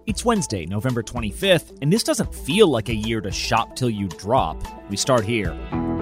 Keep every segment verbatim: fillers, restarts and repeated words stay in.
It's Wednesday, November twenty-fifth, and this doesn't feel like a year to shop till you drop. We start here.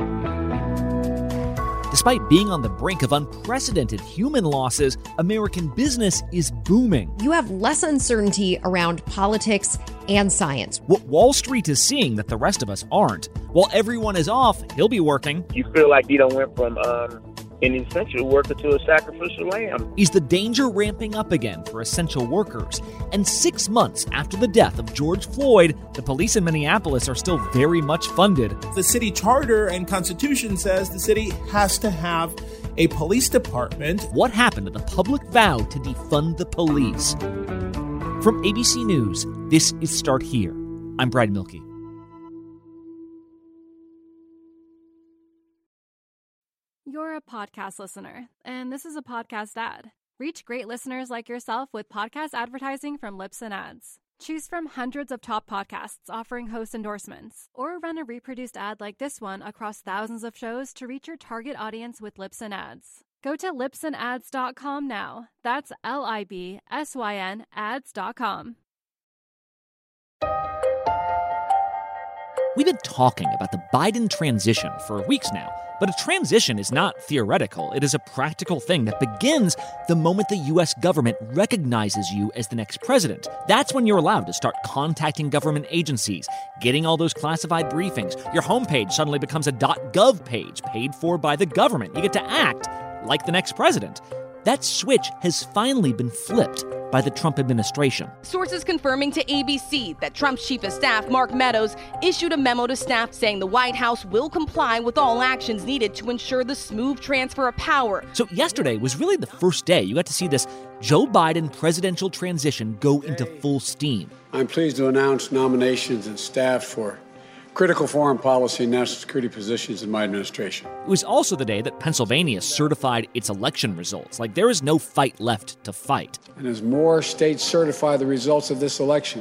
Despite being on the brink of unprecedented human losses, American business is booming. You have less uncertainty around politics and science. What Wall Street is seeing that the rest of us aren't. While everyone is off, he'll be working. You feel like you don't went from um, an essential worker to a sacrificial lamb. Is the danger ramping up again for essential workers? And six months after the death of George Floyd, the police in Minneapolis are still very much funded. The city charter and constitution says the city has to have a police department. What happened to the public vow to defund the police? From A B C News, this is Start Here. I'm Brad Milkey. You're a podcast listener, and this is a podcast ad. Reach great listeners like yourself with podcast advertising from Libsyn Ads. Choose from hundreds of top podcasts offering host endorsements, or run a reproduced ad like this one across thousands of shows to reach your target audience with Libsyn Ads. Go to libsyn ads dot com now. That's L I B S Y N ads dot com. We've been talking about the Biden transition for weeks now, but a transition is not theoretical. It is a practical thing that begins the moment the U S government recognizes you as the next president. That's when you're allowed to start contacting government agencies, getting all those classified briefings. Your homepage suddenly becomes a .gov page paid for by the government. You get to act like the next president. That switch has finally been flipped by the Trump administration. Sources confirming to A B C that Trump's chief of staff, Mark Meadows, issued a memo to staff saying the White House will comply with all actions needed to ensure the smooth transfer of power. So yesterday was really the first day you got to see this Joe Biden presidential transition go into full steam. I'm pleased to announce nominations and staff for critical foreign policy and national security positions in my administration. It was also the day that Pennsylvania certified its election results. Like, there is no fight left to fight. And as more states certify the results of this election,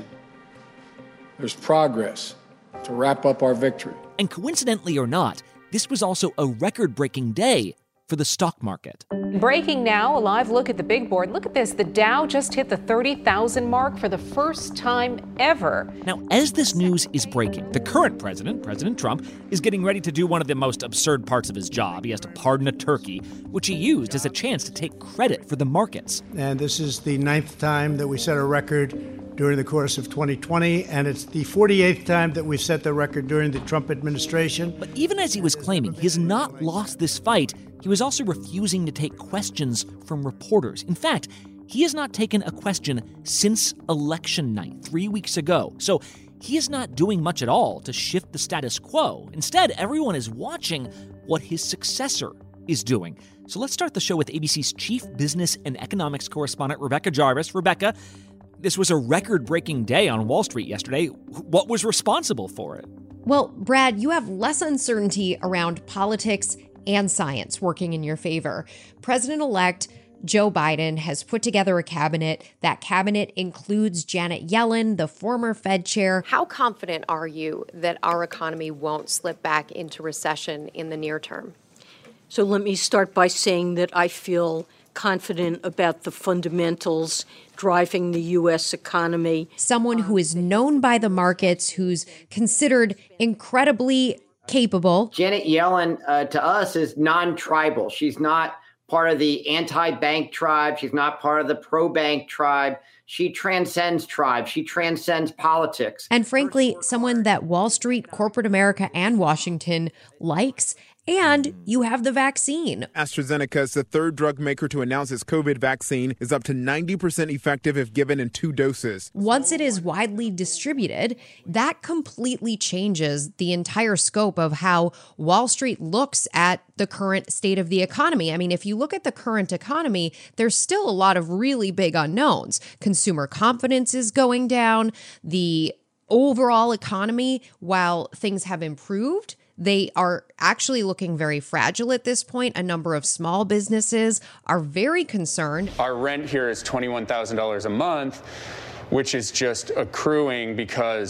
there's progress to wrap up our victory. And coincidentally or not, this was also a record-breaking day for the stock market. Breaking now, a live look at the big board. Look at this. The Dow just hit the thirty thousand mark for the first time ever. Now, as this news is breaking, the current president, President Trump, is getting ready to do one of the most absurd parts of his job. He has to pardon a turkey, which he used as a chance to take credit for the markets. And this is the ninth time that we set a record during the course of twenty twenty, and it's the forty-eighth time that we've set the record during the Trump administration. But even as he was claiming he has not lost this fight, he was also refusing to take questions from reporters. In fact, he has not taken a question since election night, three weeks ago. So he is not doing much at all to shift the status quo. Instead, everyone is watching what his successor is doing. So let's start the show with A B C's chief business and economics correspondent, Rebecca Jarvis. Rebecca, this was a record-breaking day on Wall Street yesterday. What was responsible for it? Well, Brad, you have less uncertainty around politics and science working in your favor. President-elect Joe Biden has put together a cabinet. That cabinet includes Janet Yellen, the former Fed chair. How confident are you that our economy won't slip back into recession in the near term? So let me start by saying that I feel confident about the fundamentals driving the U S economy. Someone who is known by the markets, who's considered incredibly capable. Janet Yellen, uh, to us, is non-tribal. She's not part of the anti-bank tribe. She's not part of the pro-bank tribe. She transcends tribe. She transcends politics. And frankly, someone that Wall Street, corporate America, and Washington likes. And you have the vaccine. AstraZeneca is the third drug maker to announce its COVID vaccine is up to ninety percent effective if given in two doses. Once it is widely distributed, that completely changes the entire scope of how Wall Street looks at the current state of the economy. I mean, if you look at the current economy, there's still a lot of really big unknowns. Consumer confidence is going down. The overall economy, while things have improved, they are actually looking very fragile at this point. A number of small businesses are very concerned. Our rent here is twenty-one thousand dollars a month, which is just accruing because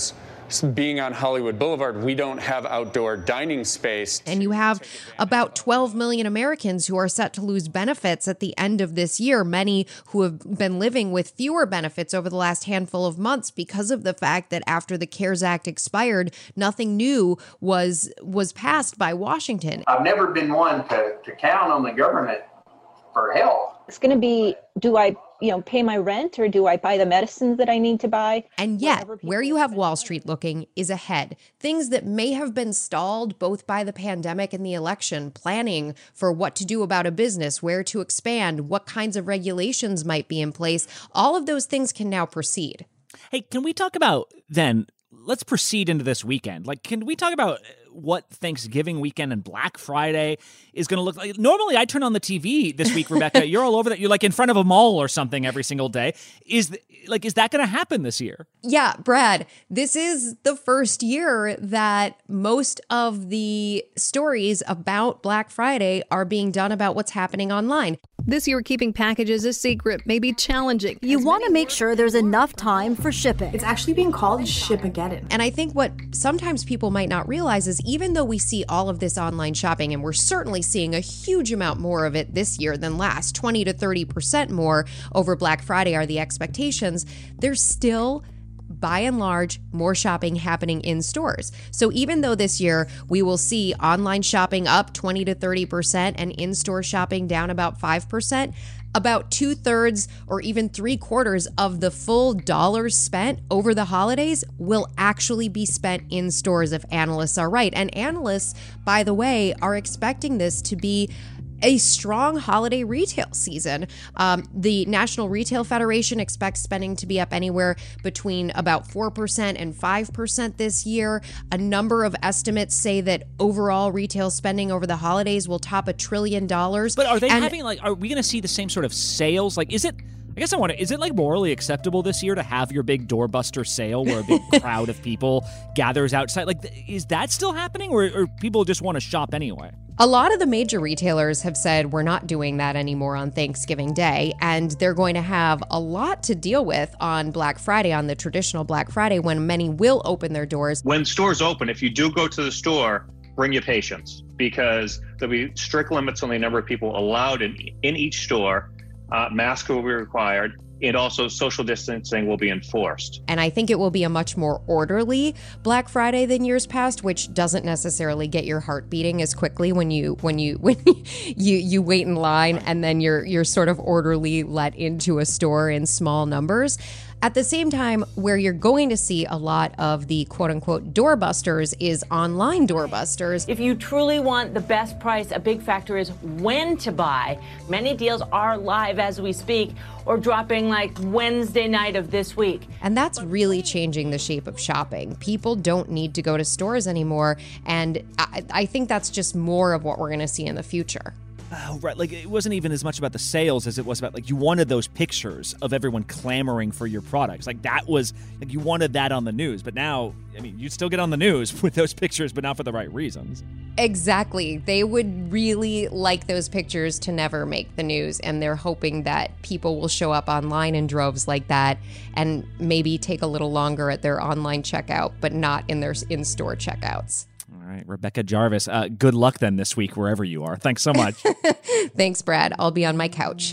being on Hollywood Boulevard, we don't have outdoor dining space. And you have about twelve million Americans who are set to lose benefits at the end of this year, many who have been living with fewer benefits over the last handful of months because of the fact that after the CARES Act expired, nothing new was was passed by Washington. I've never been one to, to count on the government for help. It's going to be, do I, you know, pay my rent or do I buy the medicines that I need to buy? And yet, where you have Wall Street looking is ahead. Things that may have been stalled both by the pandemic and the election, planning for what to do about a business, where to expand, what kinds of regulations might be in place, all of those things can now proceed. Hey, can we talk about then, let's proceed into this weekend. Like, can we talk about what Thanksgiving weekend and Black Friday is going to look like? Normally, I turn on the T V this week, Rebecca. You're all over that. You're like in front of a mall or something every single day. Is th- like, is that going to happen this year? Yeah, Brad, this is the first year that most of the stories about Black Friday are being done about what's happening online. This year, keeping packages a secret may be challenging. You want to make sure there's enough time for shipping. It's actually being called Shipageddon. And I think what sometimes people might not realize is even though we see all of this online shopping, and we're certainly seeing a huge amount more of it this year than last, twenty to thirty percent more over Black Friday are the expectations, there's still, by and large, more shopping happening in stores. So even though this year we will see online shopping up twenty to thirty percent and in-store shopping down about five percent, about two thirds or even three quarters of the full dollars spent over the holidays will actually be spent in stores if analysts are right. And analysts, by the way, are expecting this to be a strong holiday retail season. Um, the National Retail Federation expects spending to be up anywhere between about four percent and five percent this year. A number of estimates say that overall retail spending over the holidays will top a trillion dollars. But are they and having, like, are we going to see the same sort of sales? Like, is it, I guess I want to, is it like morally acceptable this year to have your big doorbuster sale where a big crowd of people gathers outside? Like, is that still happening, or, or people just want to shop anyway? A lot of the major retailers have said we're not doing that anymore on Thanksgiving Day, and they're going to have a lot to deal with on Black Friday, on the traditional Black Friday, when many will open their doors. When stores open, if you do go to the store, bring your patients, because there'll be strict limits on the number of people allowed in, in each store. Uh, masks will be required, and also social distancing will be enforced. And I think it will be a much more orderly Black Friday than years past, which doesn't necessarily get your heart beating as quickly when you when you when you you wait in line and then you're you're sort of orderly let into a store in small numbers. At the same time, where you're going to see a lot of the quote-unquote doorbusters is online doorbusters. If you truly want the best price, a big factor is when to buy. Many deals are live as we speak or dropping like Wednesday night of this week. And that's really changing the shape of shopping. People don't need to go to stores anymore, and I, I think that's just more of what we're going to see in the future. Oh, right. Like, it wasn't even as much about the sales as it was about, like, you wanted those pictures of everyone clamoring for your products. Like, that was, like, you wanted that on the news. But now, I mean, you'd still get on the news with those pictures, but not for the right reasons. Exactly. They would really like those pictures to never make the news, and they're hoping that people will show up online in droves like that and maybe take a little longer at their online checkout, but not in their in-store checkouts. All right, Rebecca Jarvis, uh, good luck then this week wherever you are. Thanks so much. Thanks, Brad. I'll be on my couch.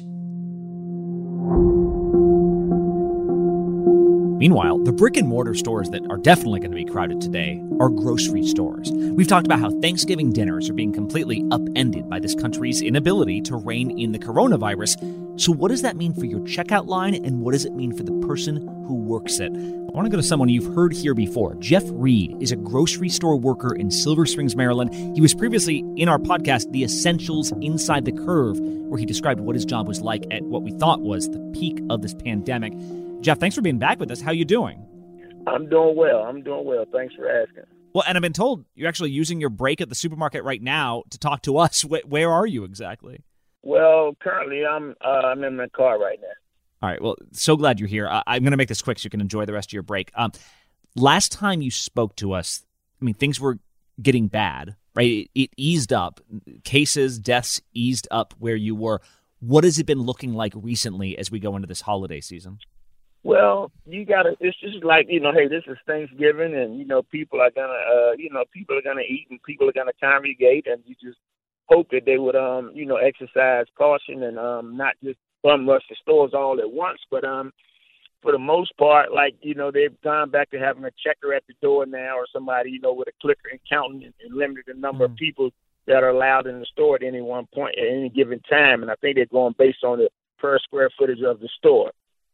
Meanwhile, the brick and mortar stores that are definitely going to be crowded today are grocery stores. We've talked about how Thanksgiving dinners are being completely upended by this country's inability to rein in the coronavirus. So what does that mean for your checkout line, and what does it mean for the person who works it? I want to go to someone you've heard here before. Jeff Reed is a grocery store worker in Silver Springs, Maryland. He was previously in our podcast, The Essentials Inside the Curve, where he described what his job was like at what we thought was the peak of this pandemic. Jeff, thanks for being back with us. How are you doing? I'm doing well. I'm doing well. Thanks for asking. Well, and I've been told you're actually using your break at the supermarket right now to talk to us. Where, where are you exactly? Well, currently I'm uh, I'm in my car right now. All right. Well, so glad you're here. Uh, I'm going to make this quick so you can enjoy the rest of your break. Um, last time you spoke to us, I mean, things were getting bad, right? It, it eased up. Cases, deaths eased up where you were. What has it been looking like recently as we go into this holiday season? Well, you gotta. It's just like, you know, hey, this is Thanksgiving, and you know, people are gonna, uh, you know, people are gonna eat, and people are gonna congregate, and you just hope that they would, um, you know, exercise caution and um, not just bum rush the stores all at once. But um, for the most part, like, you know, they've gone back to having a checker at the door now, or somebody, you know, with a clicker and counting and, and limiting the number mm. of people that are allowed in the store at any one point at any given time. And I think they're going based on the per square footage of the store.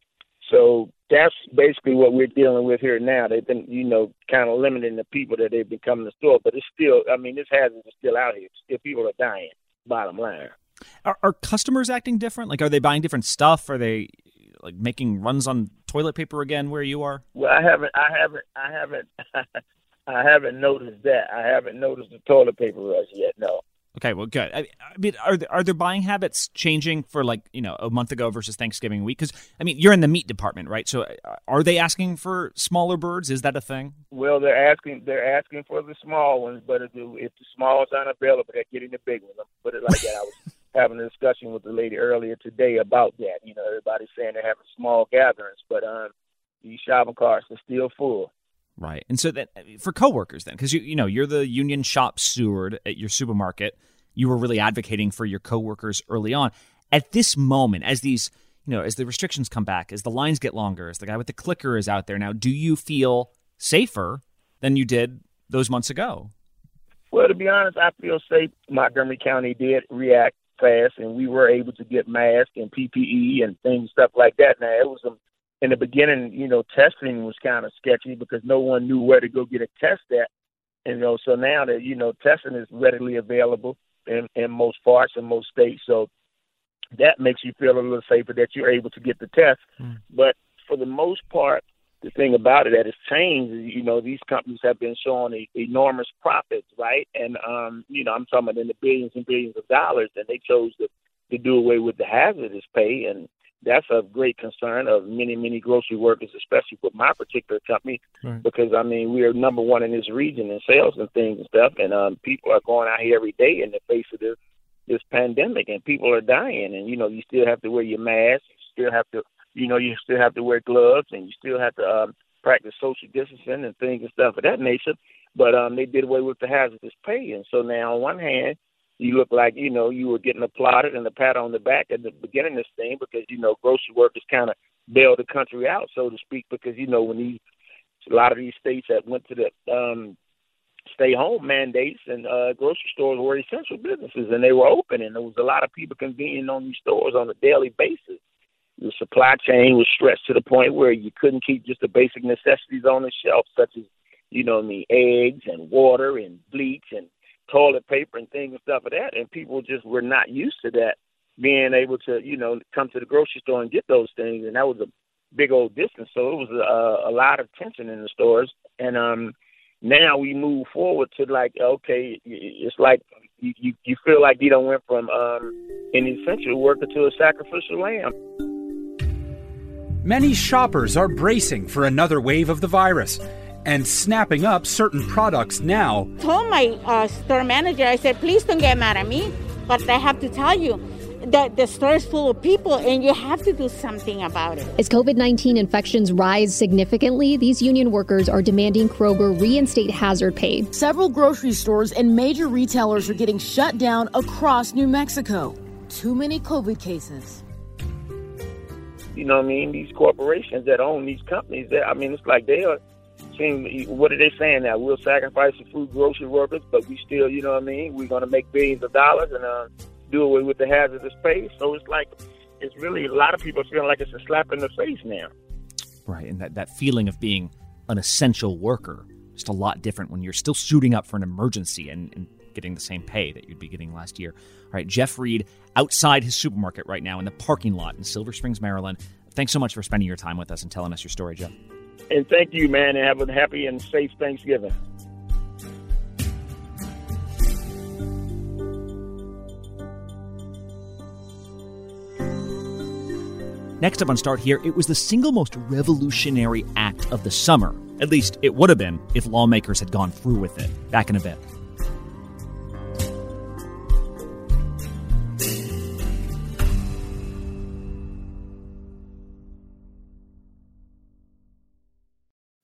So that's basically what we're dealing with here now. They've been, you know, kind of limiting the people that they've been coming to the store. But it's still, I mean, this hazard is still out here. Still, people are dying, bottom line. Are, are customers acting different? Like, are they buying different stuff? Are they, like, making runs on toilet paper again where you are? Well, I haven't, I haven't, I haven't, I haven't noticed that. I haven't noticed the toilet paper rush yet, no. Okay, well, good. I, I mean, are there, are their buying habits changing for, like, you know, a month ago versus Thanksgiving week? Because, I mean, you're in the meat department, right? So are they asking for smaller birds? Is that a thing? Well, they're asking they're asking for the small ones, but if the, if the small ones aren't available, they're getting the big ones. I'll put it like that. I was having a discussion with the lady earlier today about that. You know, everybody's saying they're having small gatherings, but um, these shopping carts are still full. Right. And so that for coworkers then, because you you know, you're the union shop steward at your supermarket, you were really advocating for your coworkers early on. At this moment, as these, you know, as the restrictions come back, as the lines get longer, as the guy with the clicker is out there now, do you feel safer than you did those months ago? Well, to be honest, I feel safe. Montgomery County did react fast, and we were able to get masks and P P E and things, stuff like that. Now, it was a in the beginning, you know, testing was kind of sketchy because no one knew where to go get a test at. And, you know, so now that, you know, testing is readily available in, in most parts and most states. So that makes you feel a little safer that you're able to get the test. Mm. But for the most part, the thing about it that has changed is, you know, these companies have been showing a, enormous profits, right? And, um, you know, I'm talking about in the billions and billions of dollars, and they chose to, to do away with the hazardous pay. And that's a great concern of many, many grocery workers, especially with my particular company, right. Because, I mean, we are number one in this region in sales and things and stuff, and um, people are going out here every day in the face of this, this pandemic, and people are dying, and, you know, you still have to wear your mask, you still have to, you know, you still have to wear gloves, and you still have to um, practice social distancing and things and stuff of that nature, but um, they did away with the hazardous pay, and so now on one hand, you look like, you know, you were getting applauded and a pat on the back at the beginning of this thing because, you know, grocery workers kind of bailed the country out, so to speak, because, you know, when these, a lot of these states that went to the um, stay-home mandates and uh, grocery stores were essential businesses and they were open, and there was a lot of people convening on these stores on a daily basis. The supply chain was stretched to the point where you couldn't keep just the basic necessities on the shelf, such as, you know, the eggs and water and bleach and toilet paper and things and stuff of that, and people just were not used to that, being able to, you know, come to the grocery store and get those things, and that was a big old distance, so it was a, a lot of tension in the stores, and um, now we move forward to like, okay, it's like you, you, you feel like you don't went from um, an essential worker to a sacrificial lamb. Many shoppers are bracing for another wave of the virus and snapping up certain products now. I told my uh, store manager, I said, please don't get mad at me, but I have to tell you that the store is full of people and you have to do something about it. As COVID nineteen infections rise significantly, these union workers are demanding Kroger reinstate hazard pay. Several grocery stores and major retailers are getting shut down across New Mexico. Too many COVID cases. You know what I mean? These corporations that own these companies, I mean, it's like they are, what are they saying now? We'll sacrifice the food grocery workers, but we still, you know what I mean? We're going to make billions of dollars and uh, do away with the hazardous pay. So it's like, it's really, a lot of people feeling like it's a slap in the face now. Right, and that, that feeling of being an essential worker, just a lot different when you're still suiting up for an emergency and, and getting the same pay that you'd be getting last year. All right, Jeff Reed outside his supermarket right now in the parking lot in Silver Springs, Maryland. Thanks so much for spending your time with us and telling us your story, Jeff. And thank you, man, and have a happy and safe Thanksgiving. Next up on Start Here, it was the single most revolutionary act of the summer. At least it would have been if lawmakers had gone through with it. Back in a bit.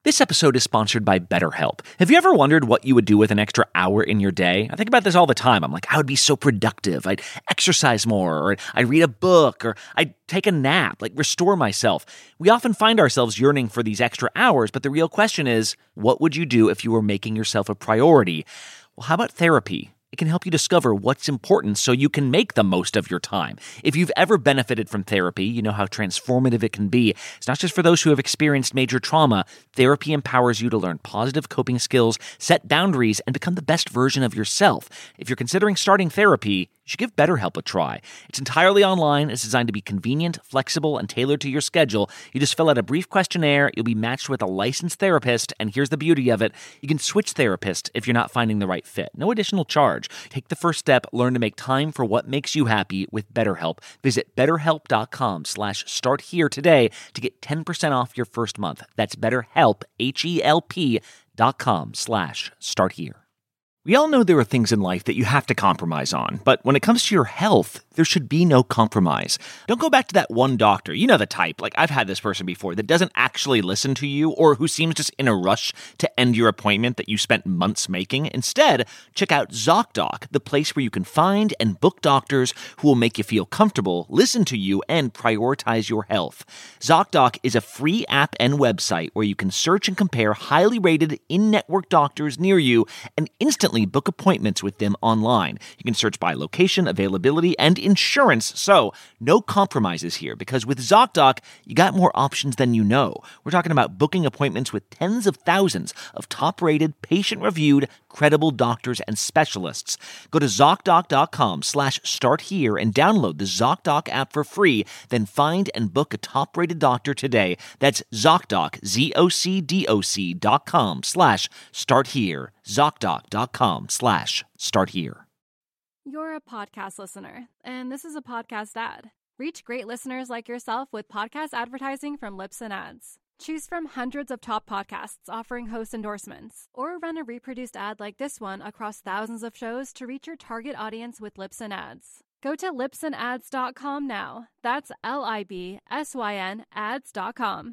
This episode is sponsored by BetterHelp. Have you ever wondered what you would do with an extra hour in your day? I think about this all the time. I'm like, I would be so productive. I'd exercise more, or I'd read a book, or I'd take a nap, like restore myself. We often find ourselves yearning for these extra hours, but the real question is, what would you do if you were making yourself a priority? Well, how about therapy? It can help you discover what's important so you can make the most of your time. If you've ever benefited from therapy, you know how transformative it can be. It's not just for those who have experienced major trauma. Therapy empowers you to learn positive coping skills, set boundaries, and become the best version of yourself. If you're considering starting therapy, you should give BetterHelp a try. It's entirely online. It's designed to be convenient, flexible, and tailored to your schedule. You just fill out a brief questionnaire. You'll be matched with a licensed therapist. And here's the beauty of it. You can switch therapists if you're not finding the right fit. No additional charge. Take the first step. Learn to make time for what makes you happy with BetterHelp. Visit betterhelp.com slash start here today to get ten percent off your first month. That's BetterHelp, H-E-L-P dot com slash start here. We all know there are things in life that you have to compromise on, but when it comes to your health, there should be no compromise. Don't go back to that one doctor, you know the type, like I've had this person before, that doesn't actually listen to you or who seems just in a rush to end your appointment that you spent months making. Instead, check out ZocDoc, the place where you can find and book doctors who will make you feel comfortable, listen to you, and prioritize your health. ZocDoc is a free app and website where you can search and compare highly rated in-network doctors near you and instantly book appointments with them online. You can search by location, availability, and insurance. So, no compromises here, because with ZocDoc, you got more options than you know. We're talking about booking appointments with tens of thousands of top-rated, patient-reviewed, credible doctors and specialists. Go to ZocDoc.com slash start here and download the ZocDoc app for free. Then find and book a top-rated doctor today. That's ZocDoc, Z-O-C-D-O-C dot com slash start here. ZocDoc.com slash start here. You're a podcast listener, and this is a podcast ad. Reach great listeners like yourself with podcast advertising from Libsyn Ads. Choose from hundreds of top podcasts offering host endorsements, or run a reproduced ad like this one across thousands of shows to reach your target audience with Libsyn Ads. Go to libsyn ads dot com now. That's L I B S Y N ads dot com.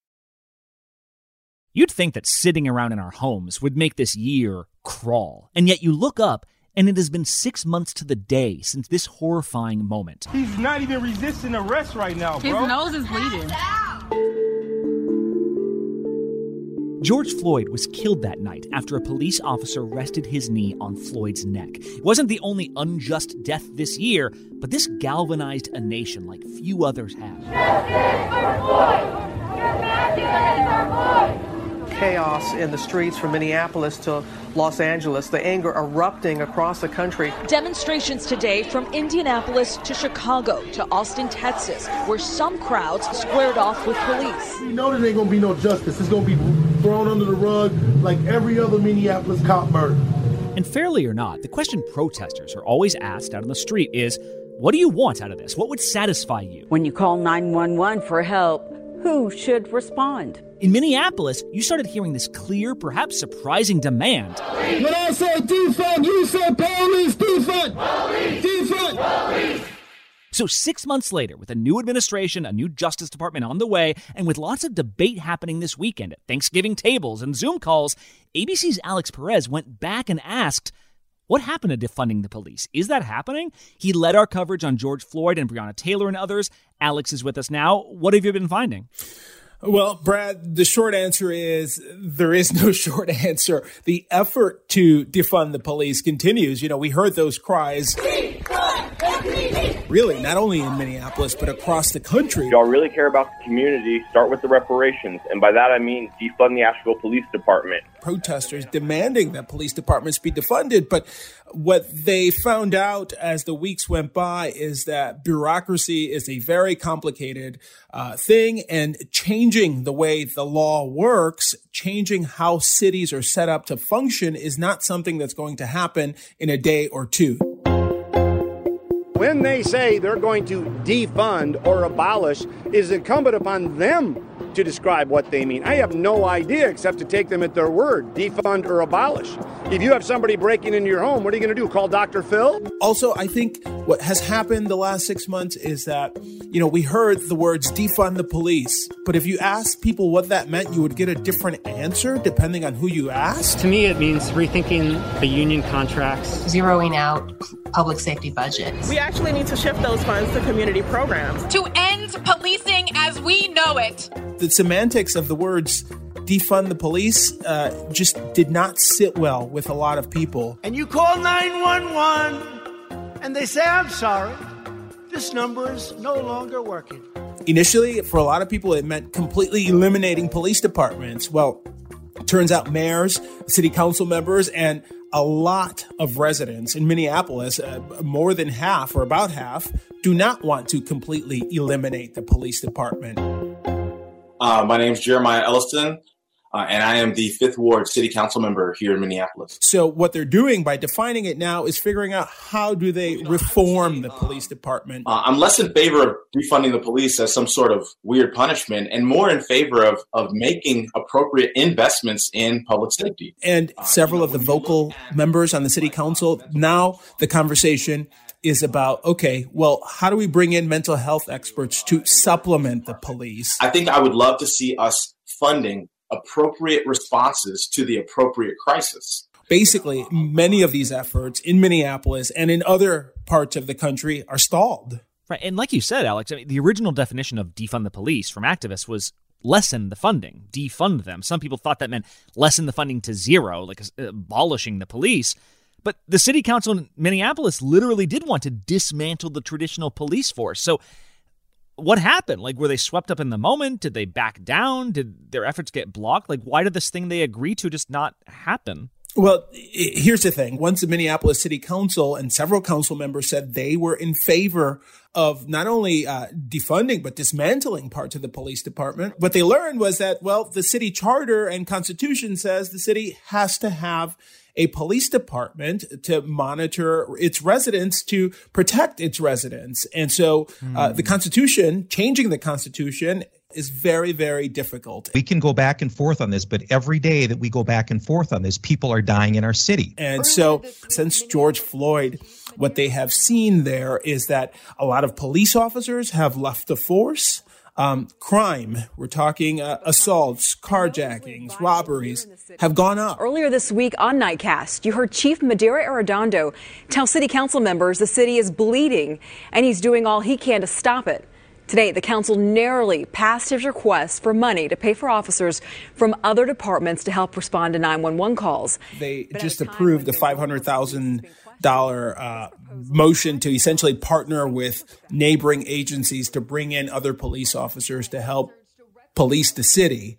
You'd think that sitting around in our homes would make this year crawl, and yet you look up and it has been six months to the day since this horrifying moment. He's not even resisting arrest right now, bro. His nose is bleeding. George Floyd was killed that night after a police officer rested his knee on Floyd's neck. It wasn't the only unjust death this year, but this galvanized a nation like few others have. Justice for Floyd! Justice for Floyd! Chaos in the streets from Minneapolis to Los Angeles, the anger erupting across the country. Demonstrations today from Indianapolis to Chicago to Austin, Texas, where some crowds squared off with police. You know there ain't gonna be no justice. It's gonna be thrown under the rug like every other Minneapolis cop murder. And fairly or not, the question protesters are always asked out on the street is, what do you want out of this? What would satisfy you? When you call nine one one for help, who should respond? In Minneapolis, you started hearing this clear, perhaps surprising demand. When I say defund, you say police, defund! Police! Defund! Police! So six months later, with a new administration, a new Justice Department on the way, and with lots of debate happening this weekend at Thanksgiving tables and Zoom calls, A B C's Alex Perez went back and asked, what happened to defunding the police? Is that happening? He led our coverage on George Floyd and Breonna Taylor and others. Alex is with us now. What have you been finding? Well, Brad, the short answer is there is no short answer. The effort to defund the police continues. You know, we heard those cries. Really, not only in Minneapolis, but across the country. Y'all really care about the community, start with the reparations. And by that, I mean defund the Asheville Police Department. Protesters demanding that police departments be defunded. But what they found out as the weeks went by is that bureaucracy is a very complicated uh, thing, and changing the way the law works, changing how cities are set up to function is not something that's going to happen in a day or two. When they say they're going to defund or abolish, it is incumbent upon them to describe what they mean. I have no idea except to take them at their word, defund or abolish. If you have somebody breaking into your home, what are you going to do, call Doctor Phil? Also, I think what has happened the last six months is that you know, we heard the words defund the police, but if you asked people what that meant, you would get a different answer depending on who you asked. To me, it means rethinking the union contracts, zeroing out public safety budgets. We actually need to shift those funds to community programs. To end policing as we know it. The semantics of the words defund the police uh, just did not sit well with a lot of people. And you call nine one one and they say, I'm sorry, this number is no longer working. Initially, for a lot of people, it meant completely eliminating police departments. Well, it turns out mayors, city council members, and a lot of residents in Minneapolis, uh, more than half or about half, do not want to completely eliminate the police department. Uh, my name is Jeremiah Elliston, uh, and I am the Fifth Ward City Council member here in Minneapolis. So what they're doing by defining it now is figuring out how do they reform the police department. Uh, I'm less in favor of defunding the police as some sort of weird punishment and more in favor of, of making appropriate investments in public safety. And several of the vocal members on the city council, now the conversation is about, okay, well, how do we bring in mental health experts to supplement the police? I think I would love to see us funding appropriate responses to the appropriate crisis. Basically, many of these efforts in Minneapolis and in other parts of the country are stalled. Right. And like you said, Alex, I mean, the original definition of defund the police from activists was lessen the funding, defund them. Some people thought that meant lessen the funding to zero, like abolishing the police. But the city council in Minneapolis literally did want to dismantle the traditional police force. So what happened? Like, were they swept up in the moment? Did they back down? Did their efforts get blocked? Like, why did this thing they agreed to just not happen? Well, here's the thing. Once the Minneapolis City Council and several council members said they were in favor of not only uh, defunding, but dismantling parts of the police department, what they learned was that, well, the city charter and constitution says the city has to have a police department to monitor its residents, to protect its residents. And so uh, the Constitution, changing the Constitution, is very, very difficult. We can go back and forth on this, but every day that we go back and forth on this, people are dying in our city. And so since George Floyd, what they have seen there is that a lot of police officers have left the force. Um, crime, we're talking uh, assaults, carjackings, robberies, have gone up. Earlier this week on Nightcast, you heard Chief Madera Arredondo tell city council members the city is bleeding and he's doing all he can to stop it. Today, the council narrowly passed his request for money to pay for officers from other departments to help respond to nine one one calls. They just approved a five hundred thousand dollars uh, motion to essentially partner with neighboring agencies to bring in other police officers to help police the city.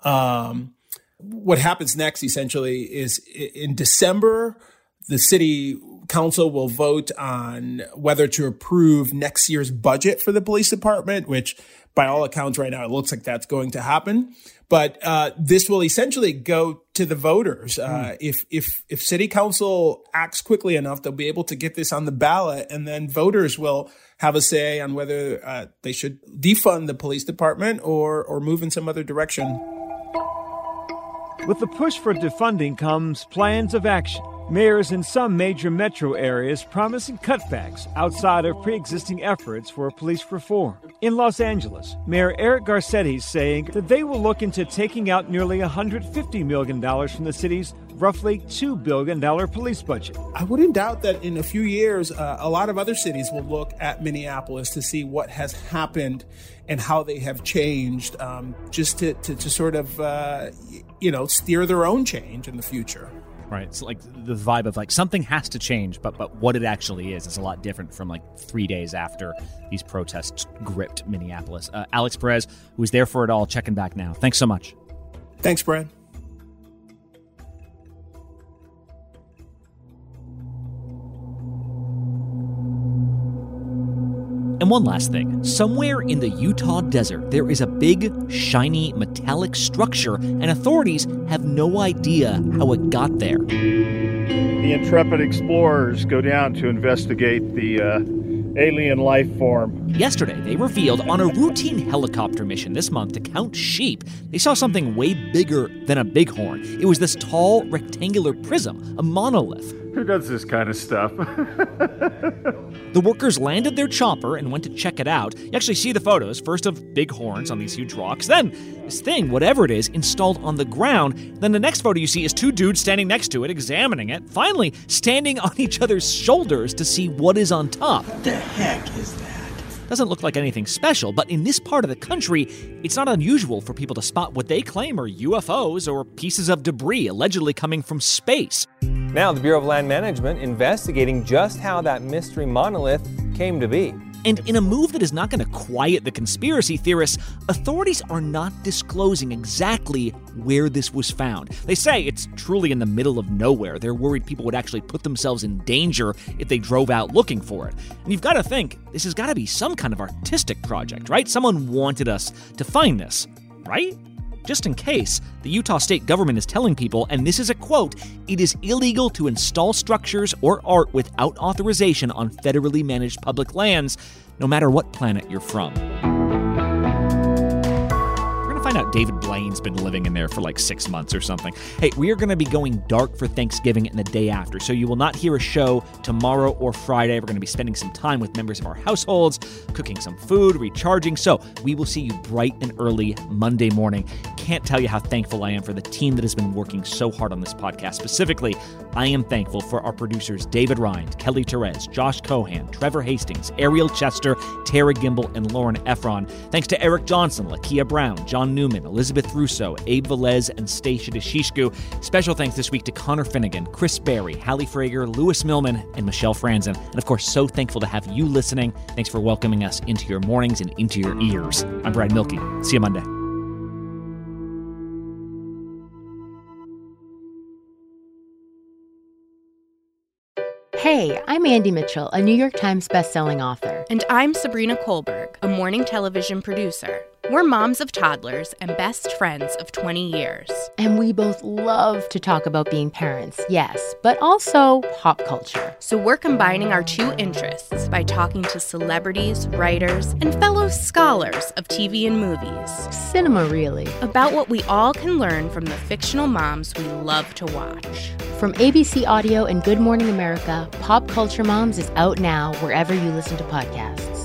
Um, what happens next, essentially, is in December, the city council will vote on whether to approve next year's budget for the police department, which by all accounts right now, it looks like that's going to happen. But uh, this will essentially go to the voters. Uh, mm. If if if city council acts quickly enough, they'll be able to get this on the ballot, and then voters will have a say on whether uh, they should defund the police department or or move in some other direction. With the push for defunding comes plans of action. Mayors in some major metro areas promising cutbacks outside of pre-existing efforts for police reform. In Los Angeles, Mayor Eric Garcetti is saying that they will look into taking out nearly one hundred fifty million dollars from the city's roughly two billion dollars police budget. I wouldn't doubt that in a few years, uh, a lot of other cities will look at Minneapolis to see what has happened and how they have changed, um, just to, to, to sort of, uh, you know, steer their own change in the future. Right. It's like the vibe of like something has to change, but but what it actually is is a lot different from like three days after these protests gripped Minneapolis. Uh, Alex Perez, who was there for it all, checking back now. Thanks so much. Thanks, Brad. And one last thing. Somewhere in the Utah desert, there is a big, shiny, metallic structure, and authorities have no idea how it got there. The intrepid explorers go down to investigate the uh, alien life form. Yesterday, they revealed on a routine helicopter mission this month to count sheep, they saw something way bigger than a bighorn. It was this tall, rectangular prism, a monolith. Who does this kind of stuff? The workers landed their chopper and went to check it out. You actually see the photos, first of big horns on these huge rocks, then this thing, whatever it is, installed on the ground. Then the next photo you see is two dudes standing next to it, examining it, finally standing on each other's shoulders to see what is on top. What the heck is that? Doesn't look like anything special, but in this part of the country, it's not unusual for people to spot what they claim are U F Os or pieces of debris allegedly coming from space. Now the Bureau of Land Management investigating just how that mystery monolith came to be. And in a move that is not going to quiet the conspiracy theorists, authorities are not disclosing exactly where this was found. They say it's truly in the middle of nowhere. They're worried people would actually put themselves in danger if they drove out looking for it. And you've got to think, this has got to be some kind of artistic project, right? Someone wanted us to find this, right? Just in case, the Utah state government is telling people, and this is a quote, "It is illegal to install structures or art without authorization on federally managed public lands, no matter what planet you're from." Find out David Blaine's been living in there for like six months or something. Hey, we are going to be going dark for Thanksgiving and the day after, so you will not hear a show tomorrow or Friday. We're going to be spending some time with members of our households, cooking some food, recharging. So we will see you bright and early Monday morning. Can't tell you how thankful I am for the team that has been working so hard on this podcast. Specifically, I am thankful for our producers David Rind, Kelly Therese, Josh Cohan, Trevor Hastings, Ariel Chester, Tara Gimbel, and Lauren Efron. Thanks to Eric Johnson, Lakia Brown, John Newman, Elizabeth Russo, Abe Velez, and Stacia DeShishku. Special thanks this week to Connor Finnegan, Chris Berry, Hallie Frager, Lewis Millman, and Michelle Franzen. And of course, so thankful to have you listening. Thanks for welcoming us into your mornings and into your ears. I'm Brad Milkey. See you Monday. Hey, I'm Andy Mitchell, a New York Times bestselling author. And I'm Sabrina Kohlberg, a morning television producer. We're moms of toddlers and best friends of twenty years. And we both love to talk about being parents, yes, but also pop culture. So we're combining our two interests by talking to celebrities, writers, and fellow scholars of T V and movies. Cinema, really. About what we all can learn from the fictional moms we love to watch. From A B C Audio and Good Morning America, Pop Culture Moms is out now wherever you listen to podcasts.